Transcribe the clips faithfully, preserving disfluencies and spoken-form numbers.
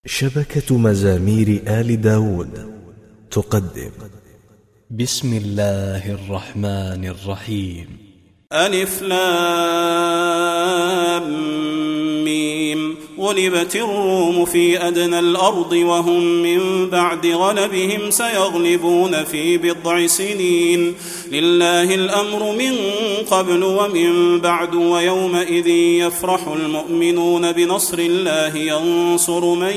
شبكة مزامير آل داود تقدم بسم الله الرحمن الرحيم. ألف لام ميم. غلبت الروم في أدنى الأرض وهم من بعد غلبهم سيغلبون في بضع سنين. لله الأمر من قبل ومن بعد ويومئذ يفرح المؤمنون بنصر الله ينصر من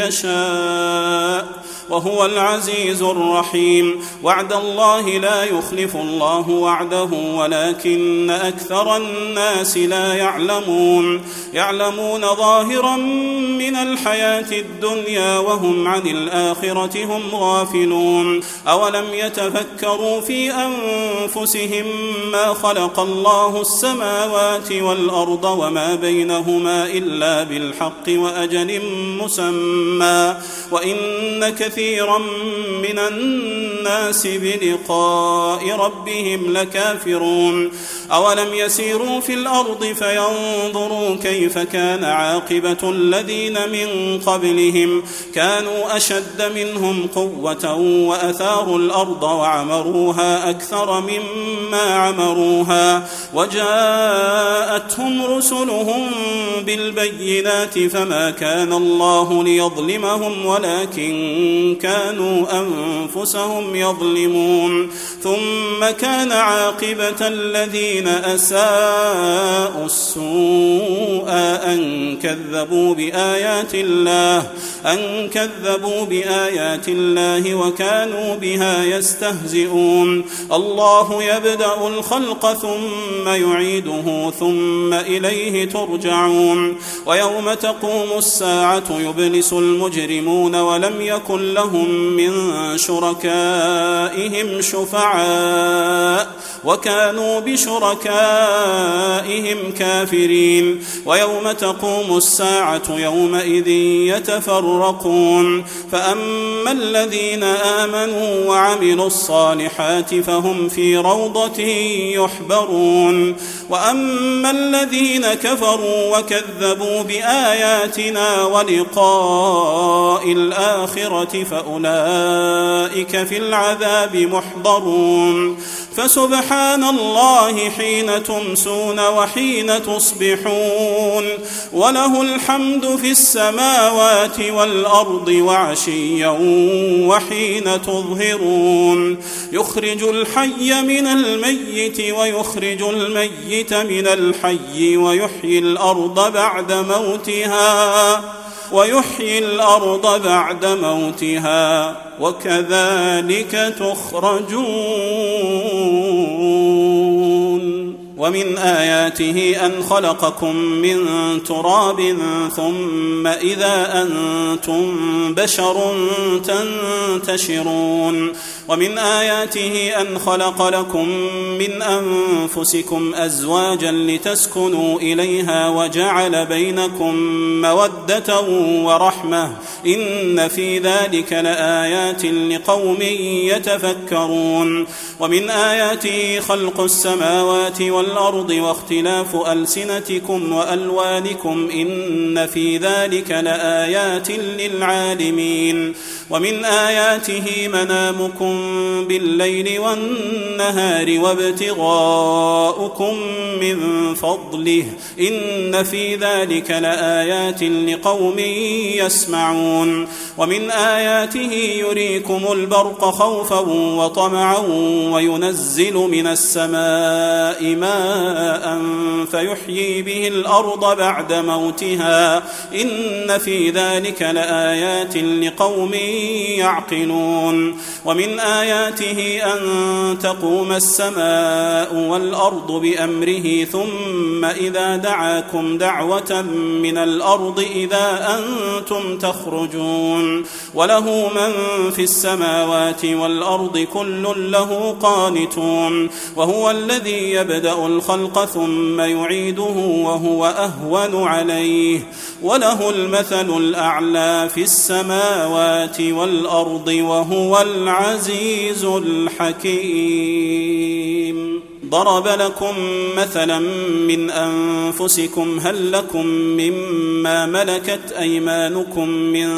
يشاء وهو العزيز الرحيم. وعد الله لا يخلف الله وعده ولكن أكثر الناس لا يعلمون. يعلمون ظاهرا من الحياة الدنيا وهم عن الآخرة هم غافلون. أولم يتفكروا في أنفسهم ما خلق الله السماوات والأرض وما بينهما إلا بالحق وأجل مسمى وإن كثيرا من الناس بلقاء ربهم لكافرون. أولم يسيروا في الأرض فينظروا كيف كان عاقبة الذين من قبلهم كانوا أشد منهم قوة وأثاروا الأرض وعمروها أكثر مما عمروها وجاءتهم رسلهم بالبينات فما كان الله ليظلمهم ولكن كانوا أنفسهم يظلمون. ثم كان عاقبة الذين أساءوا السوء أن كذبوا بآيات الله أن كذبوا بآيات الله وكانوا بها يستهزئون. الله يبدأ الخلق ثم يعيده ثم إليه ترجعون. ويوم تقوم الساعة يبلس المجرمون ولم يكن لهم من شركائهم شفعاء وكانوا بشركائهم كافرين. ويوم تقوم الساعة يومئذ يتفرقون فأما الذين آمنوا وعملوا الصالحات فهم في روضة يحبرون وأما الذين كفروا وكذبوا بآياتنا ولقاء الآخرة فأولئك في العذاب محضرون. فسبحان الله حين تمسون وحين تصبحون وله الحمد في السماوات والأرض وعشيا وحين تظهرون. يخرج الحي من الميت ويخرج الميت من الحي ويحيي الأرض بعد موتها ويحيي الأرض بعد موتها وكذلك تخرجون. ومن آياته أن خلقكم من تراب ثم إذا أنتم بشر تنتشرون. ومن آياته أن خلق لكم من أنفسكم أزواجا لتسكنوا إليها وجعل بينكم مودة ورحمة إن في ذلك لآيات لقوم يتفكرون. ومن آياته خلق السماوات والأرض واختلاف ألسنتكم وألوانكم إن في ذلك لآيات للعالمين. ومن آياته منامكم بالليل والنهار وابتغاؤكم من فضله إن في ذلك لآيات لقوم يسمعون. ومن آياته يريكم البرق خوفا وطمعا وينزل من السماء ماء فيحيي به الأرض بعد موتها إن في ذلك لآيات لقوم يعقلون. ومن آياته أن تقوم السماء والأرض بأمره ثم إذا دعاكم دعوة من الأرض إذا أنتم تخرجون. وله من في السماوات والأرض كل له قانتون. وهو الذي يبدأ الخلق ثم يعيده وهو أهون عليه وله المثل الأعلى في السماوات والأرض وهو العزيز الحكيم. ضرب لكم مثلا من أنفسكم هل لكم مما ملكت أيمانكم من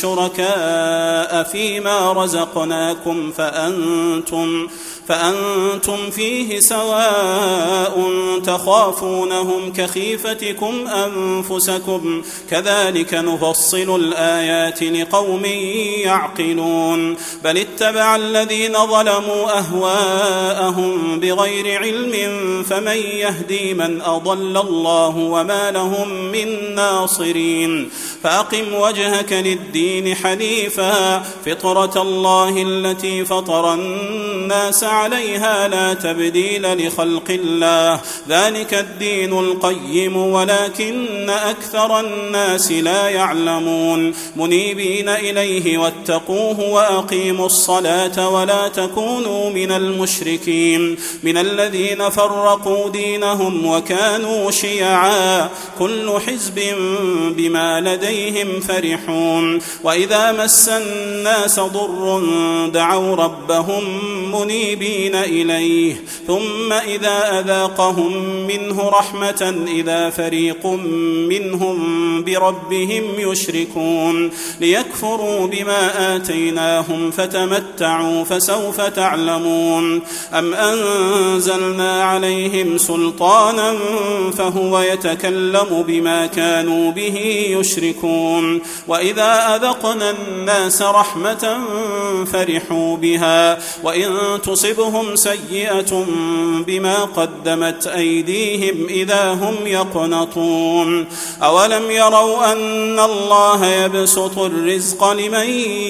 شركاء فيما رزقناكم فأنتم, فأنتم فيه سواء تخافونهم كخيفتكم أنفسكم كذلك نفصل الآيات لقوم يعقلون بل اتبع الذين ظلموا أهواءهم بغير علم فمن يهدي من أضل الله وما لهم من ناصرين فأقم وجهك للدين حنيفا فطرة الله التي فطر الناس عليها لا تبديل لخلق الله ذلك الدين القيم ولكن أكثر الناس لا يعلمون منيبين إليه واتقوه وأقيموا الصلاة ولا تكونوا من المشركين من الذين فرقوا دينهم وكانوا شيعا كل حزب بما لديهم فرحون وإذا مس الناس ضر دعوا ربهم منيبين إليه ثم إذا أذاقهم منه رحمة إذا فريق منهم بربهم يشركون ليكفروا بما آتيناهم فتمتعوا فسوف تعلمون أم أنزلنا عليهم سلطانا فهو يتكلم بما كانوا به يشركون وإذا أذقنا الناس رحمة فرحوا بها وإن تصبهم سيئة بما قدمت أيديهم إذا هم يقنطون أولم يروا أن الله يبسط الرزق لمن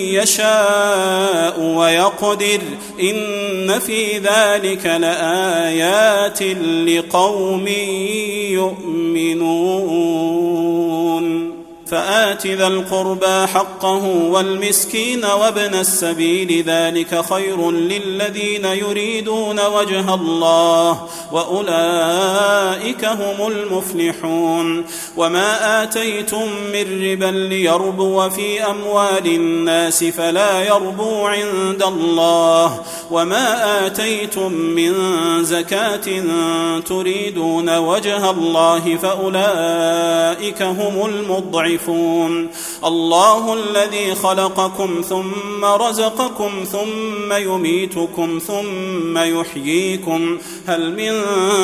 يشاء ويقدر إن في ذلك لآيات لقوم يؤمنون فآت ذا القربى حقه والمسكين وابن السبيل ذلك خير للذين يريدون وجه الله وأولئك هم المفلحون وما آتيتم من ربا ليربو في أموال الناس فلا يربو عند الله وما آتيتم من زكاة تريدون وجه الله فأولئك هم المضعفون الله الذي خلقكم ثم رزقكم ثم يميتكم ثم يحييكم هل من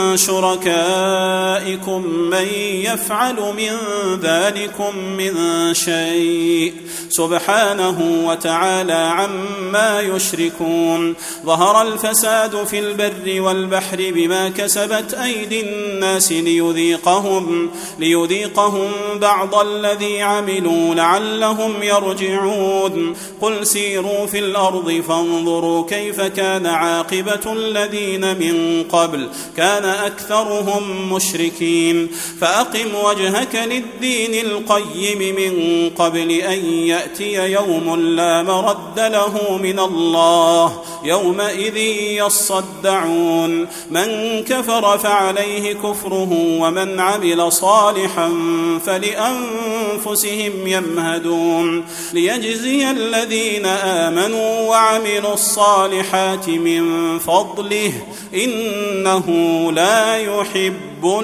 شركائكم من يفعل من ذلكم من شيء سبحانه وتعالى عما يشركون ظهر الفساد في البر والبحر بما كسبت أيدي الناس ليذيقهم, ليذيقهم بعض الذي عملوا لعلهم يرجعون قل سيروا في الأرض فانظروا كيف كان عاقبة الذين من قبل كان أكثرهم مشركين فأقم وجهك للدين القيم من قبل أن يأتي يوم لا مرد له من الله يومئذ يصدعون من كفر فعليه كفره ومن عمل صالحا فلأنفسهم يمهدون ليجزي الذين آمنوا وعملوا الصالحات من فضله إنه لا يحب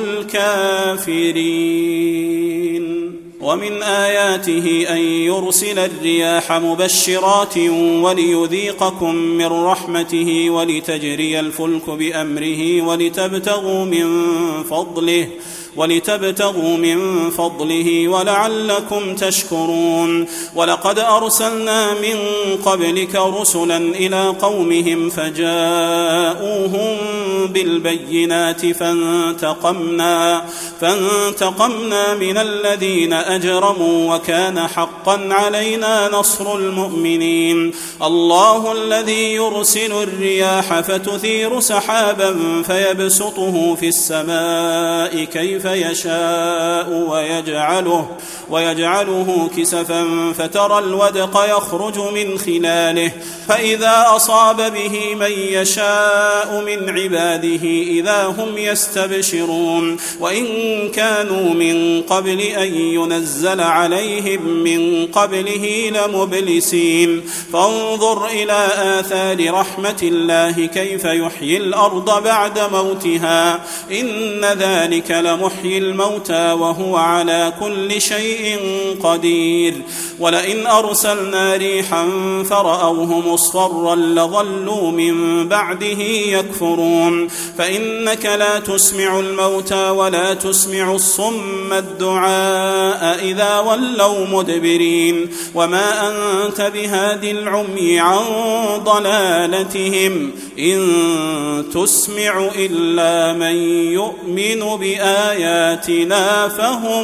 الكافرين ومن آياته أن يرسل الرياح مبشرات وليذيقكم من رحمته ولتجري الفلك بأمره ولتبتغوا من فضله ولتبتغوا من فضله ولعلكم تشكرون ولقد أرسلنا من قبلك رسلا إلى قومهم فجاءوهم بالبينات فانتقمنا, فانتقمنا من الذين أجرموا وكان حقا علينا نصر المؤمنين الله الذي يرسل الرياح فتثير سحابا فيبسطه في السماء كيف يشاء ويجعله, ويجعله كسفا فترى الودق يخرج من خلاله فإذا أصاب به من يشاء من عباده إذا هم يستبشرون. وإن كانوا من قبل أن ينزل عليهم من قبله لمبلسين. فانظر إلى آثار رحمة الله كيف يحيي الأرض بعد موتها إن ذلك لمحيي الموتى وهو على كل شيء قدير. ولئن أرسلنا ريحا فرأوه مصفرا لظلوا من بعده يكفرون. فإنك لا تسمع الموتى ولا تسمع الصم الدعاء إذا ولوا مدبرين. وما أنت بهاد العمي عن ضلالتهم إن تسمع إلا من يؤمن بآياتنا فهم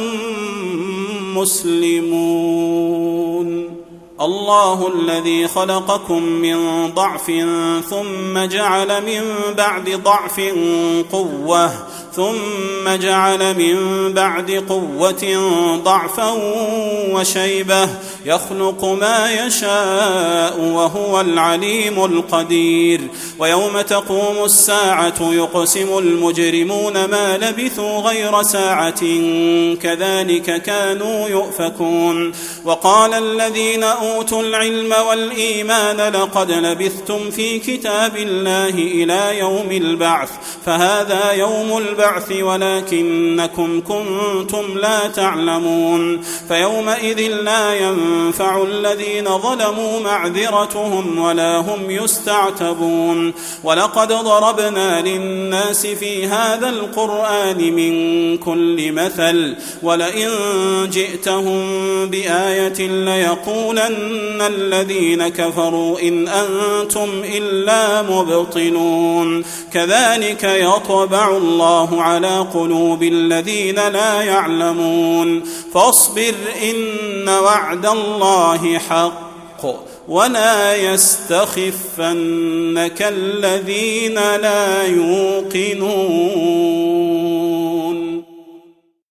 مسلمون. الله الذي خلقكم من ضعف ثم جعل من بعد ضعف قوة ثم جعل من بعد قوة ضعفا وشيبة يخلق ما يشاء وهو العليم القدير. ويوم تقوم الساعة يقسم المجرمون ما لبثوا غير ساعة كذلك كانوا يؤفكون. وقال الذين أوتوا العلم والإيمان لقد لبثتم في كتاب الله إلى يوم البعث فهذا يوم البعث ولكنكم كنتم لا تعلمون. فيومئذ لا ينفع الذين ظلموا معذرتهم ولا هم يستعتبون. ولقد ضربنا للناس في هذا القرآن من كل مثل ولئن جئتهم بآية ليقولن الذين كفروا إن أنتم إلا مبطلون. كذلك يطبع الله على قلوب الذين لا يعلمون. فاصبر إن وعد الله حق ولا يستخفنك الذين لا يوقنون.